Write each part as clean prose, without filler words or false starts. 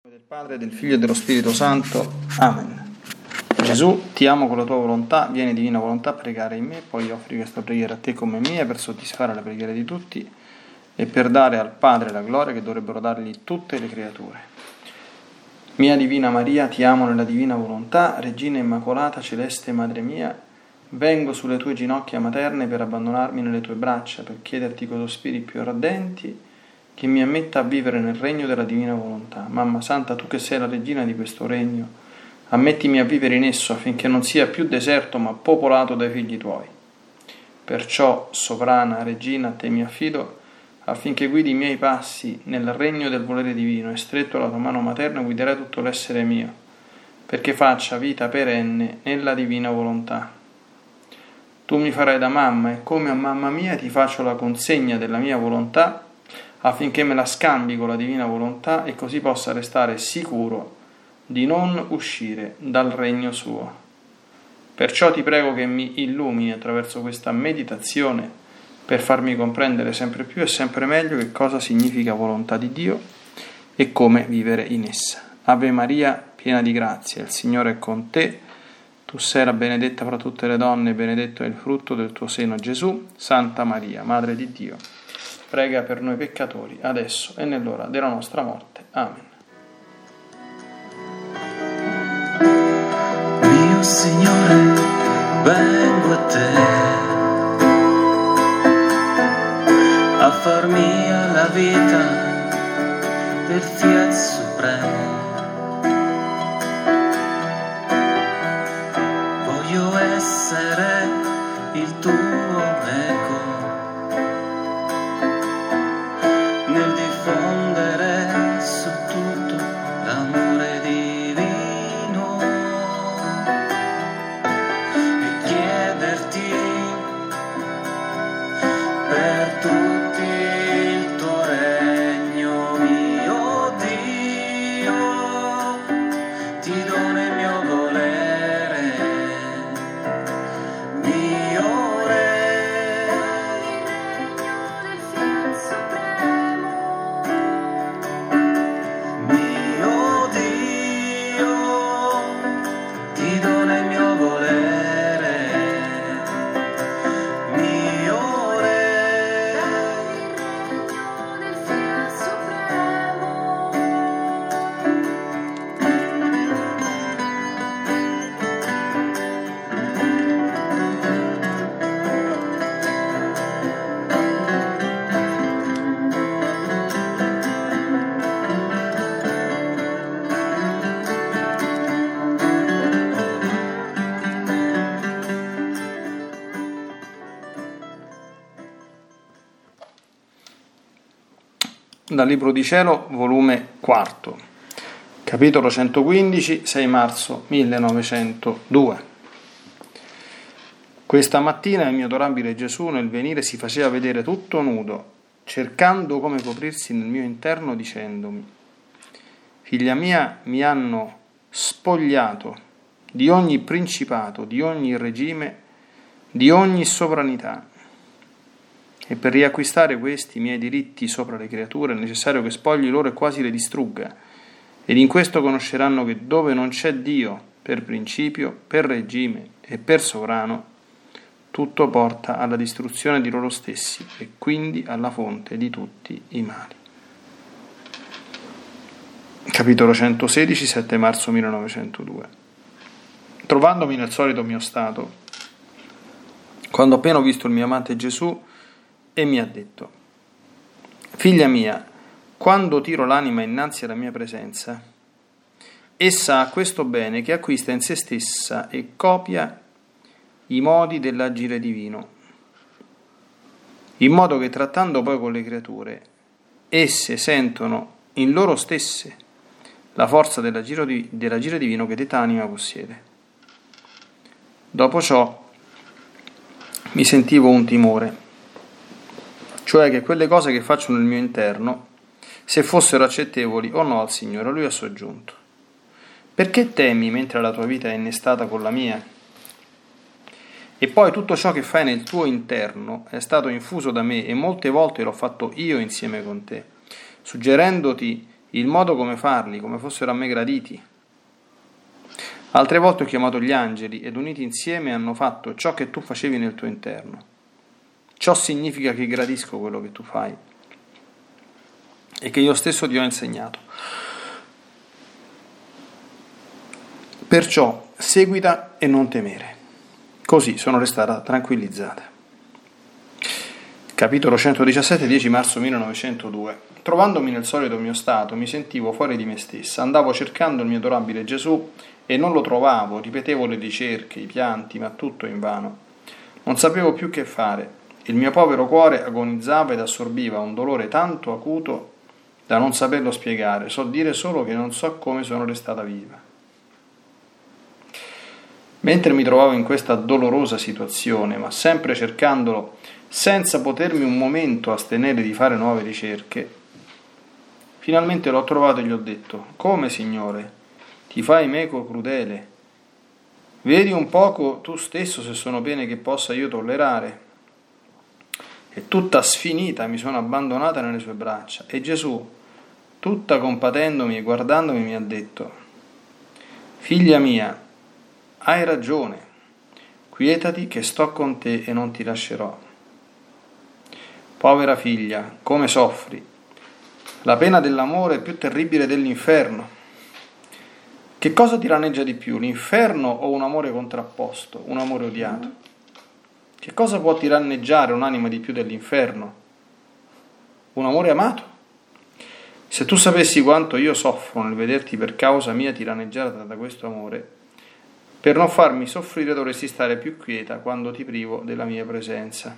Del Padre, del Figlio e dello Spirito Santo. Amen. Gesù, ti amo con la tua volontà, vieni divina volontà a pregare in me, poi offri questa preghiera a te come mia per soddisfare la preghiera di tutti e per dare al Padre la gloria che dovrebbero dargli tutte le creature. Mia Divina Maria, ti amo nella divina volontà, Regina Immacolata, Celeste Madre mia, vengo sulle tue ginocchia materne per abbandonarmi nelle tue braccia, per chiederti con sospiri più ardenti che mi ammetta a vivere nel regno della divina volontà. Mamma Santa, tu che sei la regina di questo regno, ammettimi a vivere in esso affinché non sia più deserto ma popolato dai figli tuoi. Perciò, sovrana regina, a te mi affido, affinché guidi i miei passi nel regno del volere divino e stretto alla tua mano materna guiderai tutto l'essere mio, perché faccia vita perenne nella divina volontà. Tu mi farai da mamma e come a mamma mia ti faccio la consegna della mia volontà affinché me la scambi con la divina volontà e così possa restare sicuro di non uscire dal regno suo. Perciò ti prego che mi illumini attraverso questa meditazione per farmi comprendere sempre più e sempre meglio che cosa significa volontà di Dio e come vivere in essa. Ave Maria, piena di grazia, il Signore è con te. Tu sei la benedetta fra tutte le donne, benedetto è il frutto del tuo seno, Gesù. Santa Maria, Madre di Dio, prega per noi peccatori, adesso e nell'ora della nostra morte. Amen. Mio Signore, vengo a te a far mia la vita del Fiat Supremo. Voglio essere il tuo eco nel diffondere su tutto l'amore divino e chiederti per tutti il tuo regno, mio Dio, ti dono il mio volere, mio Re. Dal Libro di Cielo, volume 4, capitolo 115, 6 marzo 1902. Questa mattina il mio adorabile Gesù nel venire si faceva vedere tutto nudo, cercando come coprirsi nel mio interno, dicendomi: figlia mia, mi hanno spogliato di ogni principato, di ogni regime, di ogni sovranità. E per riacquistare questi miei diritti sopra le creature è necessario che spogli loro e quasi le distrugga. Ed in questo conosceranno che dove non c'è Dio, per principio, per regime e per sovrano, tutto porta alla distruzione di loro stessi e quindi alla fonte di tutti i mali. Capitolo 116, 7 marzo 1902. Trovandomi nel solito mio stato, quando appena ho visto il mio amante Gesù, e mi ha detto: figlia mia, quando tiro l'anima innanzi alla mia presenza, essa ha questo bene che acquista in se stessa e copia i modi dell'agire divino, in modo che trattando poi con le creature, esse sentono in loro stesse la forza dell'agire divino che detta anima possiede. Dopo ciò mi sentivo un timore, cioè che quelle cose che faccio nel mio interno, se fossero accettevoli o no al Signore. Lui ha soggiunto: perché temi mentre la tua vita è innestata con la mia? E poi tutto ciò che fai nel tuo interno è stato infuso da me e molte volte l'ho fatto io insieme con te, suggerendoti il modo come farli, come fossero a me graditi. Altre volte ho chiamato gli angeli ed uniti insieme hanno fatto ciò che tu facevi nel tuo interno. Ciò significa che gradisco quello che tu fai e che io stesso ti ho insegnato. Perciò seguita e non temere. Così sono restata tranquillizzata. Capitolo 117, 10 marzo 1902. Trovandomi nel solito mio stato, mi sentivo fuori di me stessa. Andavo cercando il mio adorabile Gesù e non lo trovavo, ripetevo le ricerche, i pianti, ma tutto invano. Non sapevo più che fare. Il mio povero cuore agonizzava ed assorbiva un dolore tanto acuto da non saperlo spiegare. So dire solo che non so come sono restata viva. Mentre mi trovavo in questa dolorosa situazione, ma sempre cercandolo, senza potermi un momento astenere di fare nuove ricerche, finalmente l'ho trovato e gli ho detto: come, Signore, ti fai meco crudele? Vedi un poco tu stesso se sono pene che possa io tollerare. E tutta sfinita mi sono abbandonata nelle sue braccia. E Gesù, tutta compatendomi e guardandomi, mi ha detto: figlia mia, hai ragione, quietati che sto con te e non ti lascerò. Povera figlia, come soffri! La pena dell'amore è più terribile dell'inferno. Che cosa ti raneggia di più, l'inferno o un amore contrapposto, un amore odiato? Che cosa può tiranneggiare un'anima di più dell'inferno? Un amore amato? Se tu sapessi quanto io soffro nel vederti per causa mia tiranneggiata da questo amore, per non farmi soffrire dovresti stare più quieta quando ti privo della mia presenza.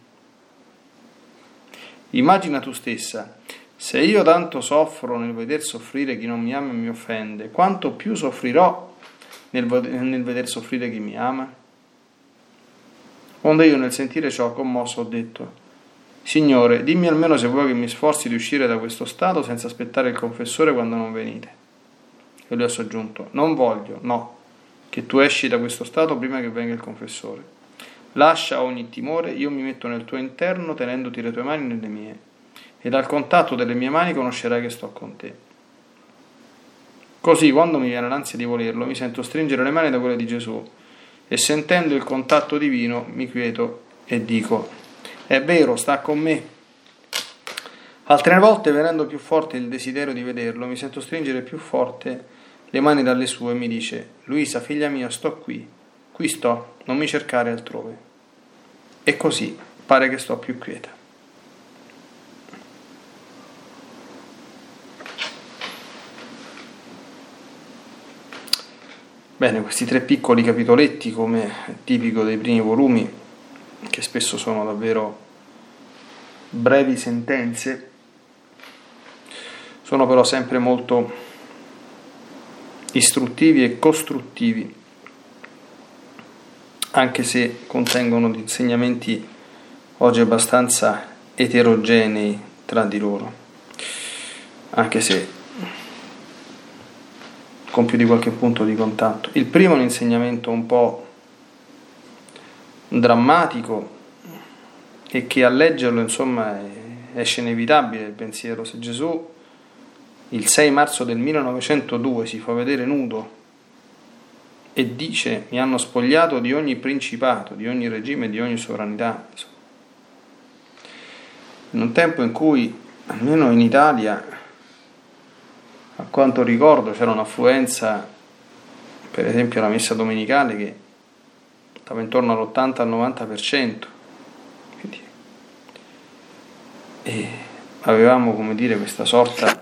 Immagina tu stessa, se io tanto soffro nel veder soffrire chi non mi ama e mi offende, quanto più soffrirò nel veder soffrire chi mi ama? Onde io nel sentire ciò commosso ho detto: Signore, dimmi almeno se vuoi che mi sforzi di uscire da questo stato senza aspettare il confessore quando non venite. E lui ha soggiunto: non voglio, no, che tu esci da questo stato prima che venga il confessore. Lascia ogni timore, io mi metto nel tuo interno tenendoti le tue mani nelle mie, e dal contatto delle mie mani conoscerai che sto con te. Così, quando mi viene l'ansia di volerlo, mi sento stringere le mani da quelle di Gesù, e sentendo il contatto divino mi quieto e dico: è vero, sta con me. Altre volte, venendo più forte il desiderio di vederlo, mi sento stringere più forte le mani dalle sue e mi dice: Luisa, figlia mia, sto qui sto, non mi cercare altrove. E così pare che sto più quieta. Bene, questi 3 piccoli capitoletti, come è tipico dei primi volumi, che spesso sono davvero brevi sentenze, sono però sempre molto istruttivi e costruttivi, anche se contengono di insegnamenti oggi abbastanza eterogenei tra di loro, anche se con più di qualche punto di contatto. Il primo è un insegnamento un po' drammatico e che a leggerlo, insomma, esce inevitabile il pensiero. Se Gesù il 6 marzo del 1902 si fa vedere nudo e dice: mi hanno spogliato di ogni principato, di ogni regime, di ogni sovranità, in un tempo in cui, almeno in Italia, a quanto ricordo, c'era un'affluenza, per esempio alla messa domenicale, che stava intorno all'80 al 90%. Quindi, e avevamo, come dire, questa sorta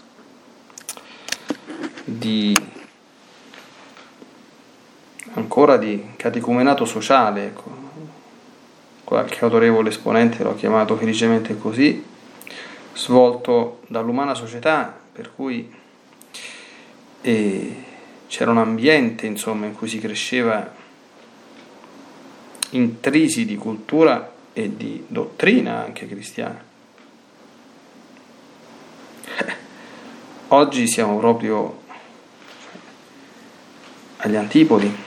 di ancora di catecumenato sociale, ecco. Qualche autorevole esponente lo ha chiamato felicemente così, svolto dall'umana società, per cui c'era un ambiente, insomma, in cui si cresceva intrisi di cultura e di dottrina anche cristiana. Oggi siamo proprio agli antipodi,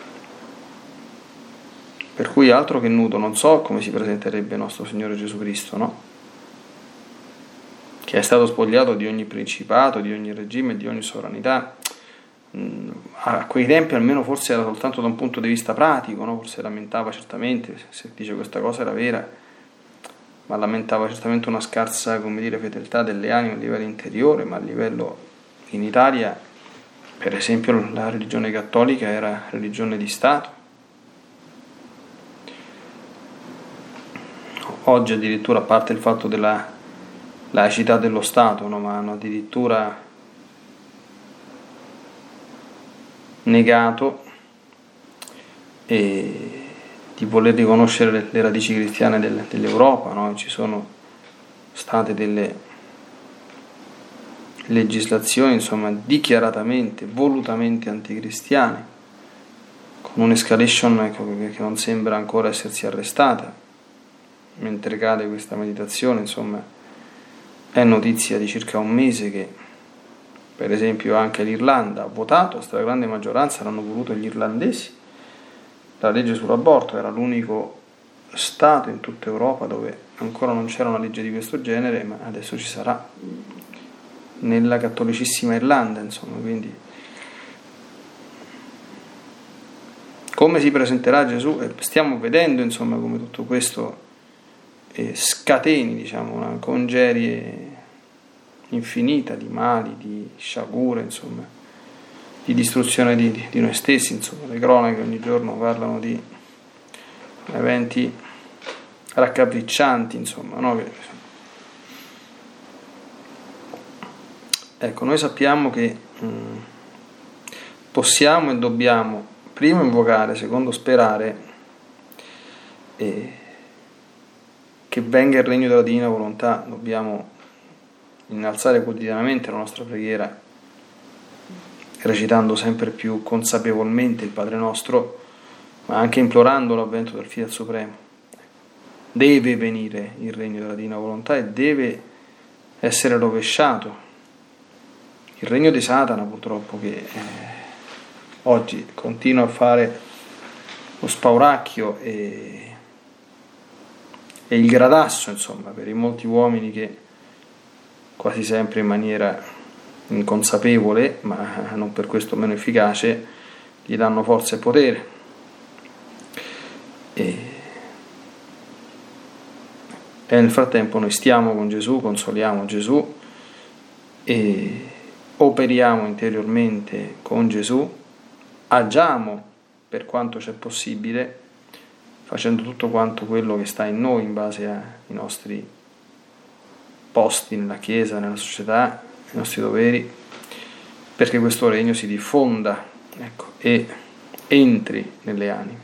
per cui altro che nudo, non so come si presenterebbe nostro Signore Gesù Cristo, no? che è stato spogliato di ogni principato, di ogni regime, di ogni sovranità. A quei tempi almeno forse era soltanto da un punto di vista pratico, no? Forse lamentava certamente, se dice questa cosa era vera, ma lamentava certamente una scarsa, fedeltà delle anime a livello interiore, ma a livello in Italia, per esempio, la religione cattolica era religione di Stato. Oggi addirittura, a parte il fatto della laicità dello Stato, no? Ma hanno addirittura negato di voler riconoscere le radici cristiane dell'Europa, no? Ci sono state delle legislazioni, dichiaratamente, volutamente anticristiane, con un'escalation che non sembra ancora essersi arrestata. Mentre cade questa meditazione, è notizia di circa un mese che, per esempio, anche l'Irlanda ha votato, a stragrande maggioranza l'hanno voluto gli irlandesi, la legge sull'aborto. Era l'unico Stato in tutta Europa dove ancora non c'era una legge di questo genere, ma adesso ci sarà, nella cattolicissima Irlanda, quindi come si presenterà Gesù? Stiamo vedendo, come tutto questo scateni, una congerie infinita di mali, di sciagure, di distruzione di noi stessi. Le cronache ogni giorno parlano di eventi raccapriccianti, no? Ecco, noi sappiamo che possiamo e dobbiamo primo invocare, secondo sperare che venga il regno della divina volontà. Dobbiamo innalzare quotidianamente la nostra preghiera, recitando sempre più consapevolmente il Padre Nostro, ma anche implorando l'avvento del Fiat Supremo. Deve venire il regno della divina volontà e deve essere rovesciato il regno di Satana, purtroppo, che oggi continua a fare lo spauracchio e il gradasso, per i molti uomini che quasi sempre in maniera inconsapevole, ma non per questo meno efficace, gli danno forza e potere. E nel frattempo noi stiamo con Gesù, consoliamo Gesù e operiamo interiormente con Gesù, agiamo per quanto c'è possibile, facendo tutto quanto quello che sta in noi in base ai nostri posti nella Chiesa, nella società, i nostri doveri, perché questo regno si diffonda, e entri nelle anime.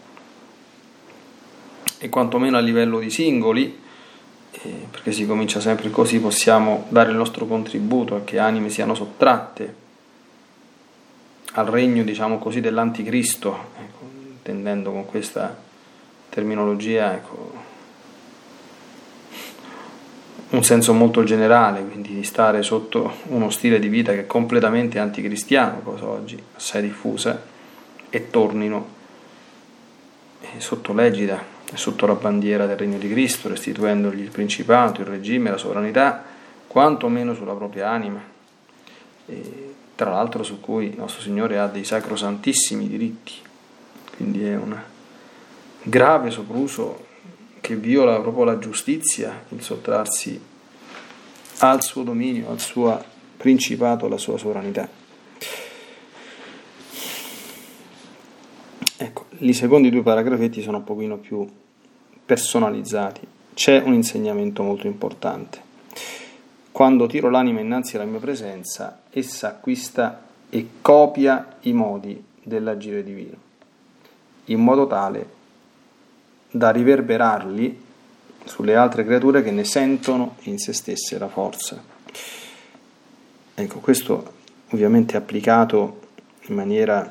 E quantomeno a livello di singoli, perché si comincia sempre così, possiamo dare il nostro contributo a che anime siano sottratte al regno, dell'anticristo, intendendo con questa terminologia un senso molto generale, quindi di stare sotto uno stile di vita che è completamente anticristiano, cosa oggi assai diffusa, e tornino sotto l'egida e sotto la bandiera del regno di Cristo, restituendogli il principato, il regime, la sovranità, quanto meno sulla propria anima, e tra l'altro su cui il nostro Signore ha dei sacrosantissimi diritti. Quindi è un grave sopruso che viola proprio la giustizia, il sottrarsi al suo dominio, al suo principato, alla sua sovranità. Ecco, i secondi due paragrafetti sono un pochino più personalizzati. C'è un insegnamento molto importante. Quando tiro l'anima innanzi alla mia presenza, essa acquista e copia i modi dell'agire divino, in modo tale da riverberarli sulle altre creature che ne sentono in se stesse la forza. Ecco, questo ovviamente applicato in maniera,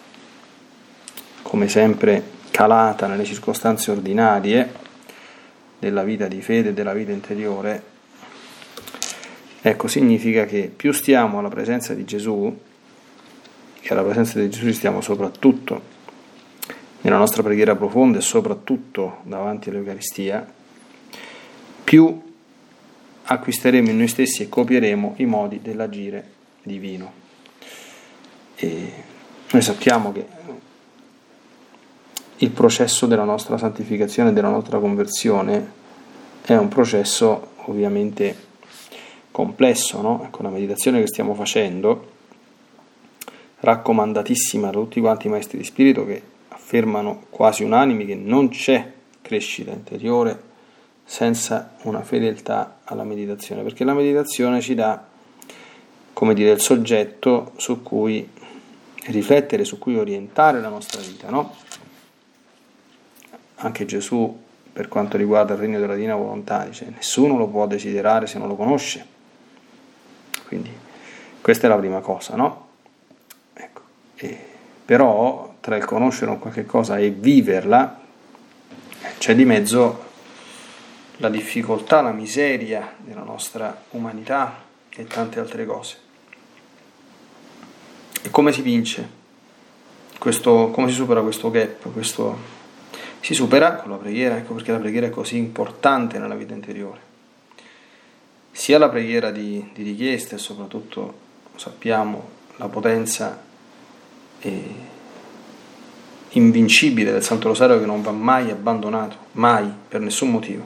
come sempre, calata nelle circostanze ordinarie della vita di fede e della vita interiore. Ecco, significa che più stiamo alla presenza di Gesù, che alla presenza di Gesù ci stiamo soprattutto nella nostra preghiera profonda e soprattutto davanti all'Eucaristia, più acquisteremo in noi stessi e copieremo i modi dell'agire divino. E noi sappiamo che il processo della nostra santificazione, della nostra conversione, è un processo ovviamente complesso, no? Ecco, la meditazione che stiamo facendo, raccomandatissima da tutti quanti i maestri di spirito, che affermano quasi unanimi che non c'è crescita interiore senza una fedeltà alla meditazione, perché la meditazione ci dà, come dire, il soggetto su cui riflettere, su cui orientare la nostra vita, no? Anche Gesù, per quanto riguarda il regno della divina volontà, dice: nessuno lo può desiderare se non lo conosce. Quindi questa è la prima cosa, no? Ecco. Però tra il conoscere un qualche cosa e viverla c'è di mezzo la difficoltà, la miseria della nostra umanità e tante altre cose. E come si vince questo, come si supera questo gap? Si supera con la preghiera, ecco perché la preghiera è così importante nella vita interiore. Sia la preghiera di richiesta e soprattutto sappiamo la potenza invincibile del Santo Rosario, che non va mai abbandonato, mai, per nessun motivo.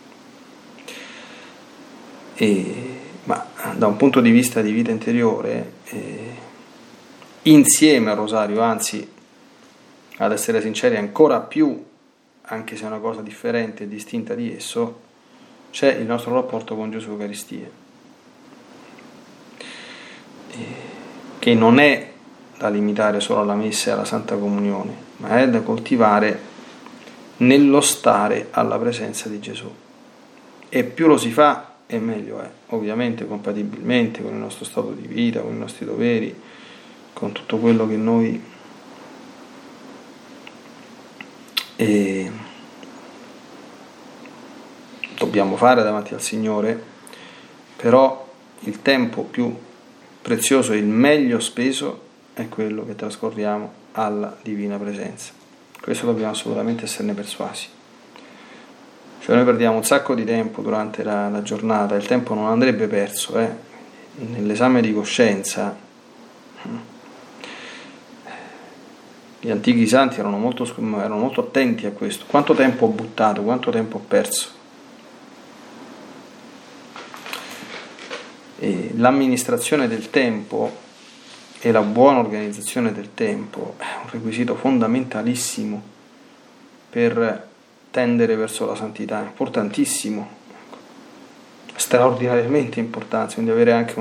Ma da un punto di vista di vita interiore, insieme al Rosario, anzi, ad essere sinceri, ancora più, anche se è una cosa differente e distinta di esso, c'è il nostro rapporto con Gesù Eucaristia, che non è da limitare solo alla messa e alla Santa Comunione, ma è da coltivare nello stare alla presenza di Gesù. E più lo si fa, e meglio è, ovviamente compatibilmente con il nostro stato di vita, con i nostri doveri, con tutto quello che noi dobbiamo fare davanti al Signore. Però il tempo più prezioso e il meglio speso è quello che trascorriamo alla divina presenza. Questo dobbiamo assolutamente esserne persuasi. Cioè noi perdiamo un sacco di tempo durante la giornata, il tempo non andrebbe perso, nell'esame di coscienza. Gli antichi santi erano molto attenti a questo. Quanto tempo ho buttato, quanto tempo ho perso. E l'amministrazione del tempo e la buona organizzazione del tempo è un requisito fondamentalissimo per tendere verso la santità, è importantissimo, straordinariamente importante, quindi avere anche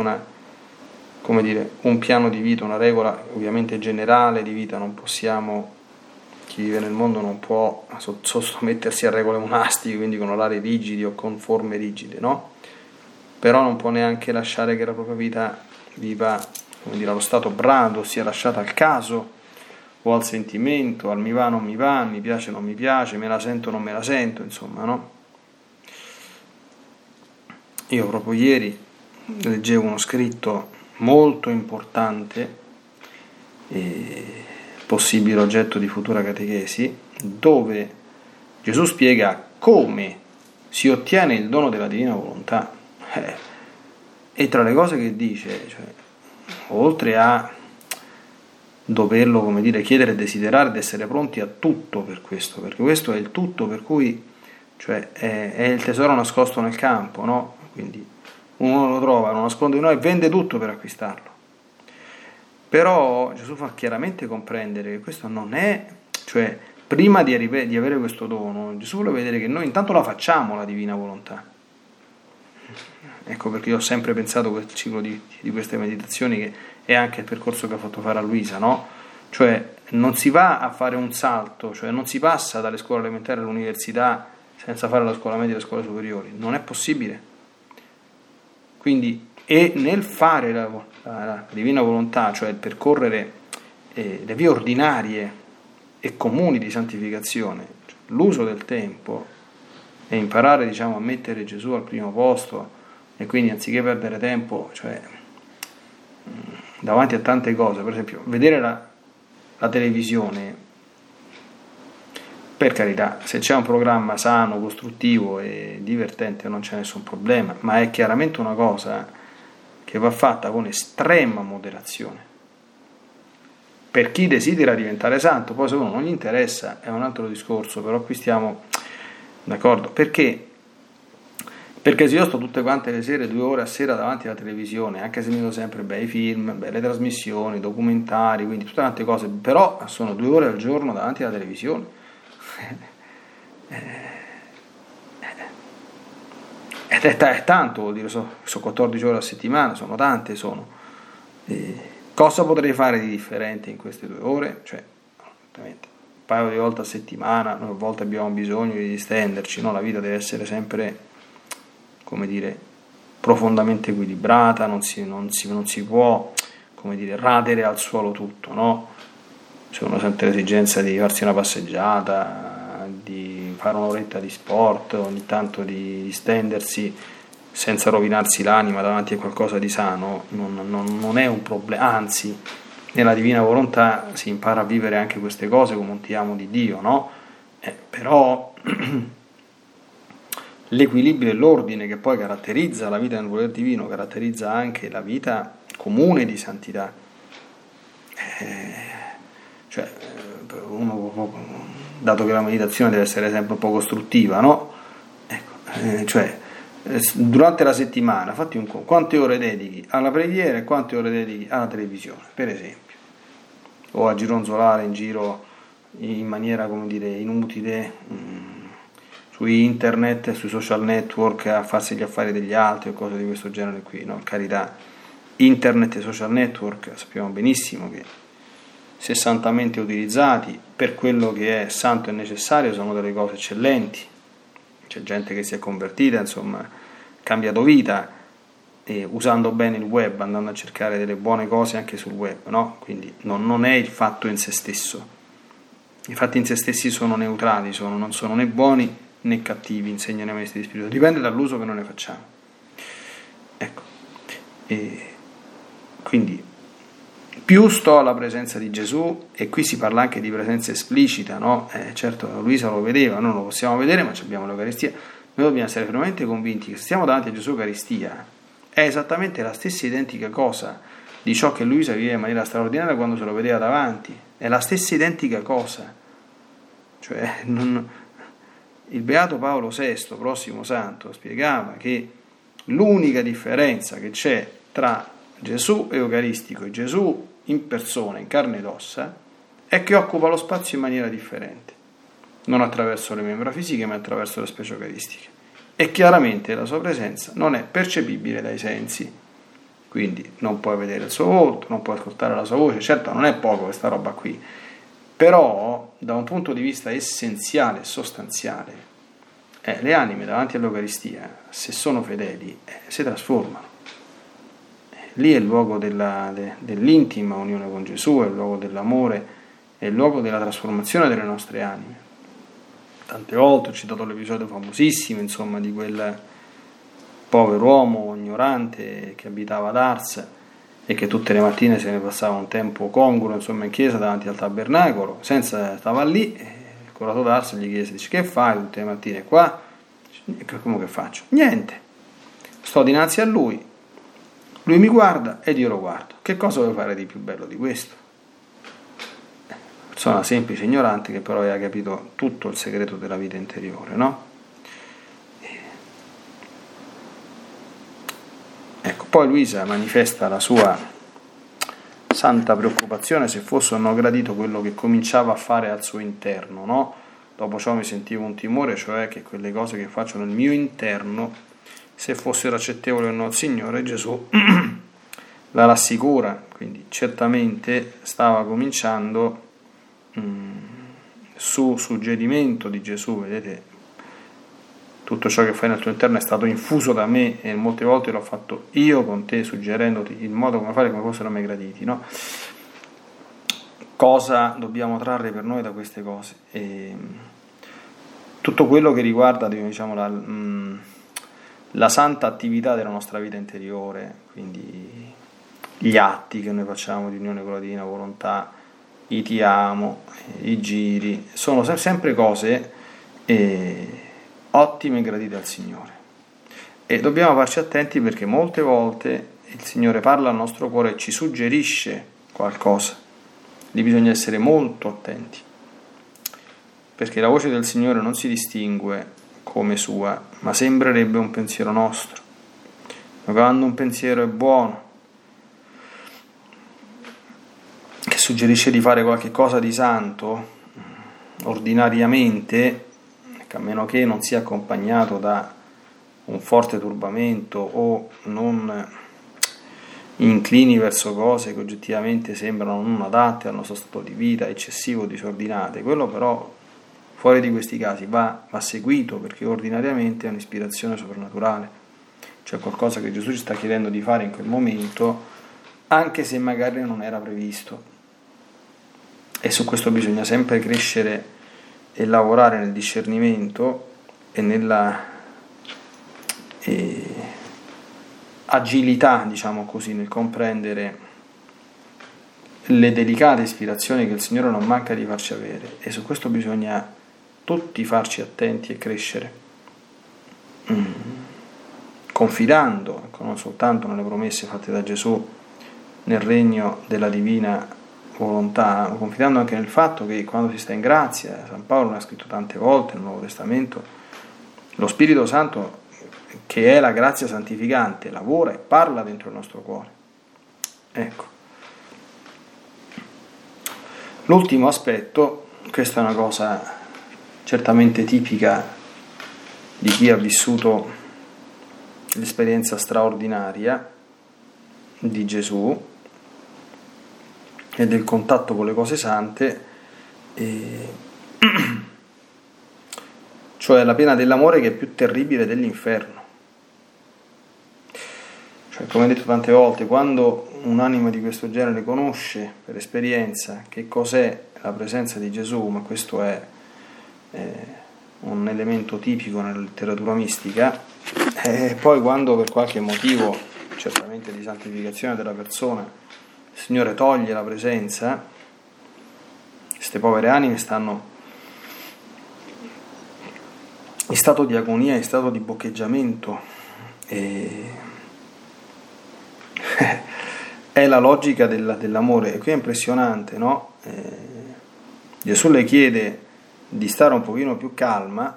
un piano di vita, una regola ovviamente generale di vita. Non possiamo, chi vive nel mondo non può sottomettersi a regole monastiche, quindi con orari rigidi o con forme rigide, no? Però non può neanche lasciare che la propria vita viva, allo stato brado, sia lasciata al caso o al sentimento, al mi va, non mi va, mi piace, non mi piace, me la sento, non me la sento, insomma, no? Io proprio ieri leggevo uno scritto molto importante, possibile oggetto di futura catechesi, dove Gesù spiega come si ottiene il dono della divina volontà. E tra le cose che dice, oltre a doverlo, chiedere e desiderare ed essere pronti a tutto per questo, perché questo è il tutto, per cui è il tesoro nascosto nel campo, no? Quindi uno lo trova, lo nasconde in noi e vende tutto per acquistarlo. Però Gesù fa chiaramente comprendere che questo non è, prima di avere questo dono, Gesù vuole vedere che noi intanto la facciamo la divina volontà. Ecco perché io ho sempre pensato quel ciclo di queste meditazioni, che è anche il percorso che ha fatto fare a Luisa, no? Non si va a fare un salto, non si passa dalle scuole elementari all'università senza fare la scuola media e le scuole superiori, non è possibile. Quindi, e nel fare la divina volontà, il percorrere le vie ordinarie e comuni di santificazione, l'uso del tempo e imparare, a mettere Gesù al primo posto, e quindi anziché perdere tempo, davanti a tante cose, per esempio vedere la televisione Per carità, se c'è un programma sano, costruttivo e divertente non c'è nessun problema, ma è chiaramente una cosa che va fatta con estrema moderazione. Per chi desidera diventare santo, poi se uno non gli interessa è un altro discorso, però qui stiamo d'accordo. Perché se io sto tutte quante le sere 2 ore a sera davanti alla televisione, anche se mi vedo sempre bei film, belle trasmissioni, documentari, quindi tutte tante cose, però sono 2 ore al giorno davanti alla televisione. Ed è tanto, vuol dire, sono 14 ore a settimana, sono tante, cosa potrei fare di differente in queste 2 ore? Cioè, ovviamente, un paio di volte a settimana, a volte abbiamo bisogno di distenderci, no? La vita deve essere sempre, come dire, profondamente equilibrata, non si può, come dire, radere al suolo tutto, no? C'è uno sente l'esigenza di farsi una passeggiata, di fare un'oretta di sport, ogni tanto di stendersi senza rovinarsi l'anima davanti a qualcosa di sano, non è un problema, anzi nella divina volontà si impara a vivere anche queste cose come un ti amo di Dio, no? Però l'equilibrio e l'ordine che poi caratterizza la vita nel voler divino caratterizza anche la vita comune di santità. Cioè, uno, dato che la meditazione deve essere sempre un po' costruttiva, no? Ecco, durante la settimana fatti un conto, quante ore dedichi alla preghiera e quante ore dedichi alla televisione, per esempio, o a gironzolare in giro in maniera, come dire, inutile su internet, sui social network, a farsi gli affari degli altri o cose di questo genere qui, no? Carità, internet e social network sappiamo benissimo che se santamente utilizzati per quello che è santo e necessario sono delle cose eccellenti. C'è gente che si è convertita, insomma, cambiato vita usando bene il web, andando a cercare delle buone cose anche sul web, no? Quindi non è il fatto in se stesso. I fatti in se stessi sono neutrali, non sono né buoni né cattivi, insegnano i maestri di spirito, dipende dall'uso che noi ne facciamo. Ecco, quindi più sto alla presenza di Gesù, e qui si parla anche di presenza esplicita, no? Certo Luisa lo vedeva, noi non lo possiamo vedere, ma abbiamo l'Eucaristia, noi dobbiamo essere fermamente convinti che se stiamo davanti a Gesù Eucaristia è esattamente la stessa identica cosa di ciò che Luisa viveva in maniera straordinaria quando se lo vedeva davanti, è la stessa identica cosa. Cioè, il Beato Paolo VI, prossimo santo, spiegava che l'unica differenza che c'è tra Gesù eucaristico e Gesù in persona, in carne ed ossa, è che occupa lo spazio in maniera differente, non attraverso le membra fisiche ma attraverso le specie eucaristiche, e chiaramente la sua presenza non è percepibile dai sensi, quindi non puoi vedere il suo volto, non puoi ascoltare la sua voce. Certo non è poco questa roba qui, però da un punto di vista essenziale e sostanziale le anime davanti all'Eucaristia, se sono fedeli, si trasformano. Lì è il luogo dell'intima unione con Gesù, è il luogo dell'amore, è il luogo della trasformazione delle nostre anime. Tante volte ho citato l'episodio famosissimo, insomma, di quel povero uomo ignorante che abitava ad Ars e che tutte le mattine se ne passava un tempo congruo, insomma, in chiesa davanti al tabernacolo, stava lì, il curato d'Ars gli chiese, dice, che fai tutte le mattine qua? Come che faccio? Niente, sto dinanzi a lui mi guarda ed io lo guardo. Che cosa vuoi fare di più bello di questo? Persona semplice, ignorante, che però aveva capito tutto il segreto della vita interiore, no? Ecco, poi Luisa manifesta la sua santa preoccupazione se fosse o no gradito quello che cominciava a fare al suo interno, no? Dopo ciò mi sentivo un timore, cioè che quelle cose che faccio nel mio interno, se fossero accettevoli o no al Signore. Gesù la rassicura, quindi certamente stava cominciando su suggerimento di Gesù, vedete, tutto ciò che fai nel tuo interno è stato infuso da me e molte volte l'ho fatto io con te, suggerendoti il modo come fare come fossero a me graditi, no? Cosa dobbiamo trarre per noi da queste cose? Tutto quello che riguarda, diciamo, la santa attività della nostra vita interiore, quindi gli atti che noi facciamo di unione con la divina volontà, i ti amo, i giri, sono sempre cose ottime e gradite al Signore. E dobbiamo farci attenti perché molte volte il Signore parla al nostro cuore e ci suggerisce qualcosa. Lì bisogna essere molto attenti, perché la voce del Signore non si distingue come sua, ma sembrerebbe un pensiero nostro. Ma quando un pensiero è buono, che suggerisce di fare qualche cosa di santo, ordinariamente, a meno che non sia accompagnato da un forte turbamento o non inclini verso cose che oggettivamente sembrano non adatte al nostro stato di vita, eccessivo, disordinate, quello però fuori di questi casi va seguito, perché ordinariamente è un'ispirazione soprannaturale, cioè qualcosa che Gesù ci sta chiedendo di fare in quel momento, anche se magari non era previsto. E su questo bisogna sempre crescere e lavorare nel discernimento e nella agilità, diciamo così, nel comprendere le delicate ispirazioni che il Signore non manca di farci avere, e su questo bisogna tutti farci attenti e crescere, confidando, non soltanto nelle promesse fatte da Gesù nel regno della divina volontà, ma confidando anche nel fatto che quando si sta in grazia, San Paolo l'ha scritto tante volte nel Nuovo Testamento, lo Spirito Santo, che è la grazia santificante, lavora e parla dentro il nostro cuore. Ecco. L'ultimo aspetto, questa è una cosa certamente tipica di chi ha vissuto l'esperienza straordinaria di Gesù e del contatto con le cose sante, cioè la pena dell'amore, che è più terribile dell'inferno. Cioè, come detto tante volte, quando un'anima di questo genere conosce per esperienza che cos'è la presenza di Gesù, ma questo è un elemento tipico nella letteratura mistica, e poi quando per qualche motivo, certamente di santificazione della persona, il Signore toglie la presenza, queste povere anime stanno in stato di agonia, in stato di boccheggiamento, è la logica dell'amore. E qui è impressionante, no? Gesù le chiede di stare un pochino più calma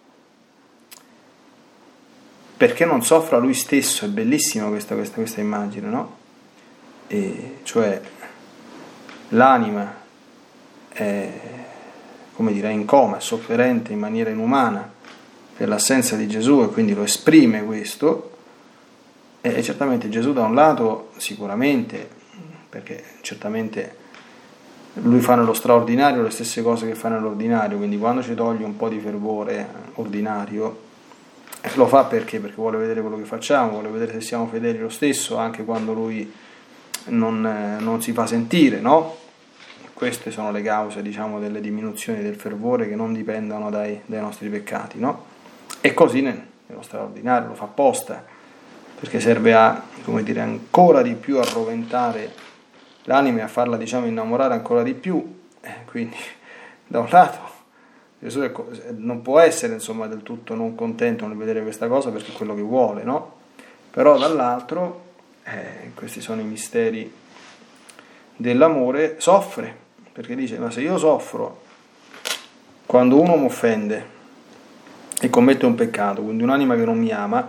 perché non soffra lui stesso. È bellissima questa immagine, no? Cioè l'anima è, come dire, in coma, è sofferente in maniera inumana per l'assenza di Gesù, e quindi lo esprime questo. E certamente Gesù, da un lato, sicuramente, perché certamente lui fa nello straordinario le stesse cose che fa nell'ordinario, quindi quando ci toglie un po' di fervore ordinario, lo fa perché vuole vedere quello che facciamo, vuole vedere se siamo fedeli lo stesso, anche quando lui non si fa sentire, no? Queste sono le cause, diciamo, delle diminuzioni del fervore, che non dipendono dai nostri peccati, no? E così nello straordinario lo fa apposta, perché serve a, come dire, ancora di più a roventare l'anima e a farla, diciamo, innamorare ancora di più. Quindi da un lato Gesù non può essere, insomma, del tutto non contento nel vedere questa cosa, perché è quello che vuole, no? Però dall'altro, questi sono i misteri dell'amore, soffre, perché dice: ma se io soffro quando uno mi offende e commette un peccato, quindi un'anima che non mi ama,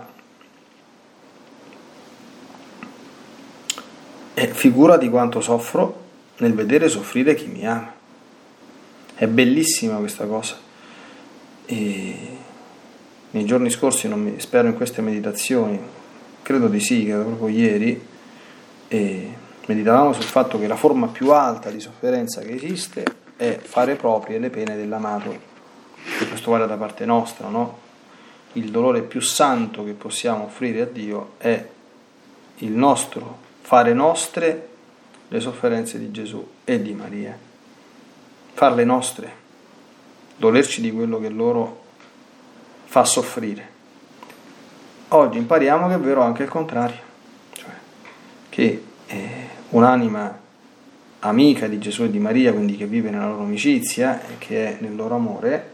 figurati quanto soffro nel vedere soffrire chi mi ama. È bellissima questa cosa. E nei giorni scorsi, spero in queste meditazioni, credo di sì, credo proprio ieri, meditavamo sul fatto che la forma più alta di sofferenza che esiste è fare proprie le pene dell'amato, e questo vale da parte nostra, no? Il dolore più santo che possiamo offrire a Dio è il nostro fare nostre le sofferenze di Gesù e di Maria, farle nostre, dolerci di quello che loro fa soffrire. Oggi impariamo che è vero anche il contrario, cioè che un'anima amica di Gesù e di Maria, quindi che vive nella loro amicizia e che è nel loro amore,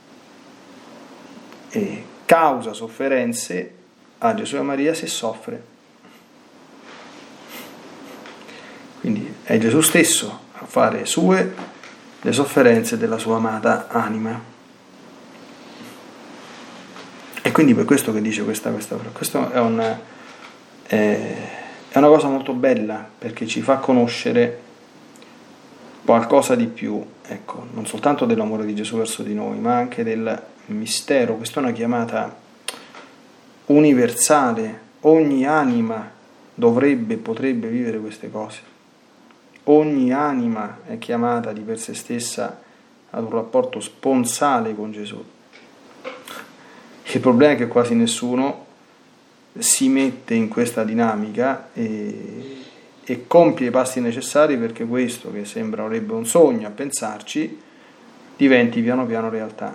e causa sofferenze a Gesù e a Maria se soffre. Quindi è Gesù stesso a fare sue le sofferenze della sua amata anima. E quindi per questo che dice questo è una cosa molto bella, perché ci fa conoscere qualcosa di più, ecco, non soltanto dell'amore di Gesù verso di noi, ma anche del mistero. Questa è una chiamata universale, ogni anima potrebbe vivere queste cose. Ogni anima è chiamata di per sé stessa ad un rapporto sponsale con Gesù. Il problema è che quasi nessuno si mette in questa dinamica e compie i passi necessari perché questo, che sembrerebbe un sogno a pensarci, diventi piano piano realtà.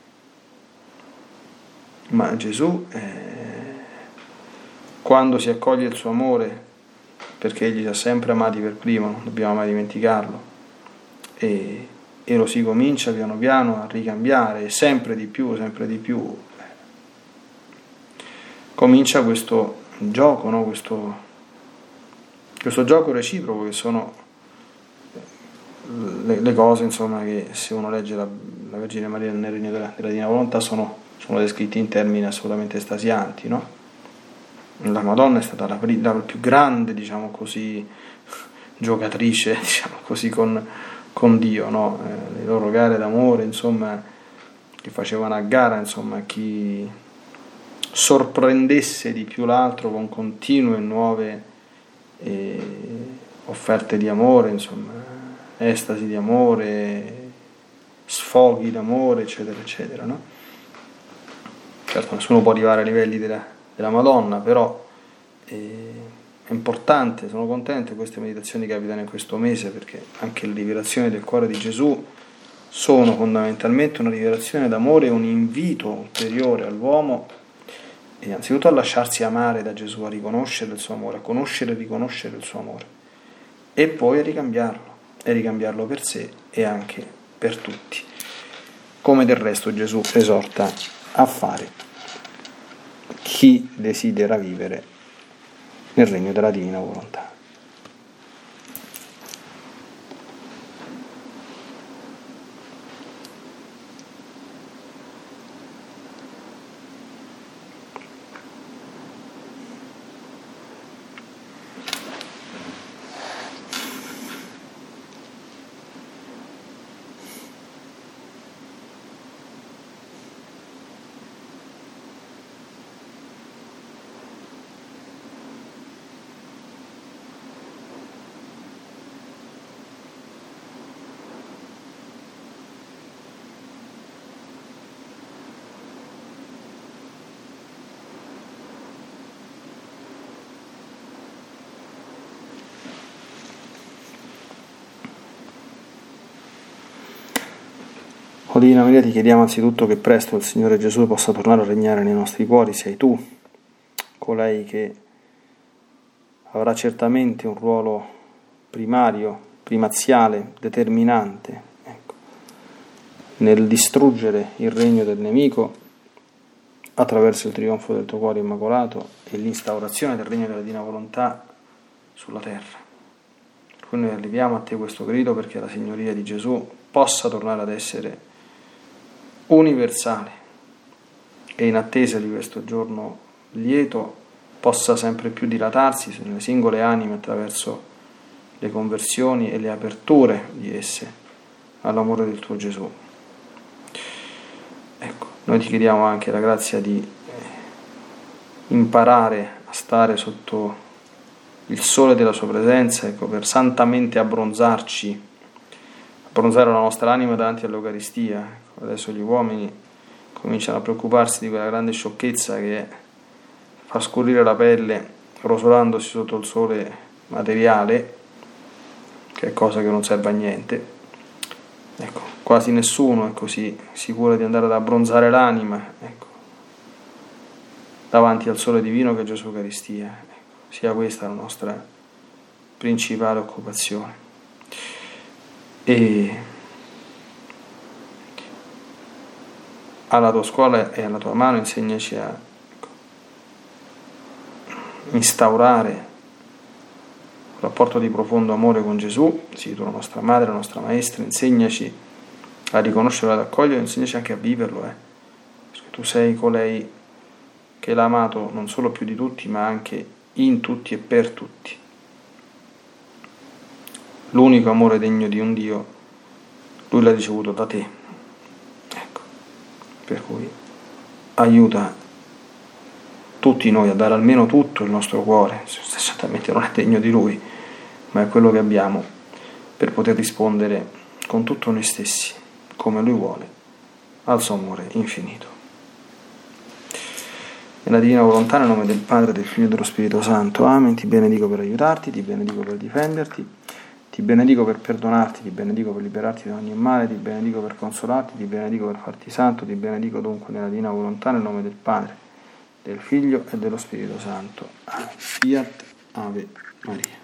Ma Gesù, quando si accoglie il suo amore, perché Egli ci ha sempre amati per primo, non dobbiamo mai dimenticarlo, e lo si comincia piano piano a ricambiare, sempre di più, comincia questo gioco, no? questo gioco reciproco, che sono le cose, insomma, che se uno legge la Vergine Maria nel regno della Divina Volontà sono descritti in termini assolutamente estasianti, no? La Madonna è stata la più grande, diciamo così, giocatrice, diciamo così, con Dio, no? Le loro gare d'amore, insomma, che facevano a gara, insomma, chi sorprendesse di più l'altro con continue e nuove offerte di amore, insomma, estasi di amore, sfoghi d'amore, eccetera, eccetera, no? Certo, nessuno può arrivare ai livelli della Madonna, però è importante, sono contento che queste meditazioni capitano in questo mese, perché anche le rivelazioni del cuore di Gesù sono fondamentalmente una rivelazione d'amore e un invito ulteriore all'uomo, e anzitutto a lasciarsi amare da Gesù, a riconoscere il suo amore, a conoscere e riconoscere il suo amore, e poi a ricambiarlo per sé e anche per tutti, come del resto Gesù esorta a fare chi desidera vivere nel regno della Divina Volontà. O Divina Maria, ti chiediamo anzitutto che presto il Signore Gesù possa tornare a regnare nei nostri cuori. Sei tu colei che avrà certamente un ruolo primario, primaziale, determinante, ecco, nel distruggere il regno del nemico attraverso il trionfo del tuo cuore immacolato e l'instaurazione del regno della Divina Volontà sulla terra. Per cui noi arriviamo a te questo grido, perché la Signoria di Gesù possa tornare ad essere universale, e in attesa di questo giorno lieto possa sempre più dilatarsi nelle singole anime attraverso le conversioni e le aperture di esse all'amore del tuo Gesù. Ecco, noi ti chiediamo anche la grazia di imparare a stare sotto il sole della sua presenza, ecco, per santamente abbronzare la nostra anima davanti all'Eucaristia. Adesso gli uomini cominciano a preoccuparsi di quella grande sciocchezza che è far scurire la pelle rosolandosi sotto il sole materiale, che è cosa che non serve a niente. Ecco, quasi nessuno è così sicuro di andare ad abbronzare l'anima, ecco, davanti al sole divino che è Gesù Eucaristia. Ecco, sia questa la nostra principale occupazione. e alla tua scuola e alla tua mano insegnaci a instaurare un rapporto di profondo amore con Gesù, sii tu la nostra madre, la nostra maestra, insegnaci a riconoscerlo, ad accoglierlo, insegnaci anche a viverlo, perché tu sei colei che l'ha amato non solo più di tutti, ma anche in tutti e per tutti. L'unico amore degno di un Dio, Lui l'ha ricevuto da te. Ecco, per cui aiuta tutti noi a dare almeno tutto il nostro cuore, certamente non è degno di Lui, ma è quello che abbiamo, per poter rispondere con tutto noi stessi, come Lui vuole, al suo amore infinito. Nella divina volontà, nel nome del Padre, del Figlio e dello Spirito Santo. Amen. Ti benedico per aiutarti, ti benedico per difenderti, ti benedico per perdonarti, ti benedico per liberarti da ogni male, ti benedico per consolarti, ti benedico per farti santo, ti benedico dunque nella divina volontà, nel nome del Padre, del Figlio e dello Spirito Santo. Amen. Fiat Ave Maria.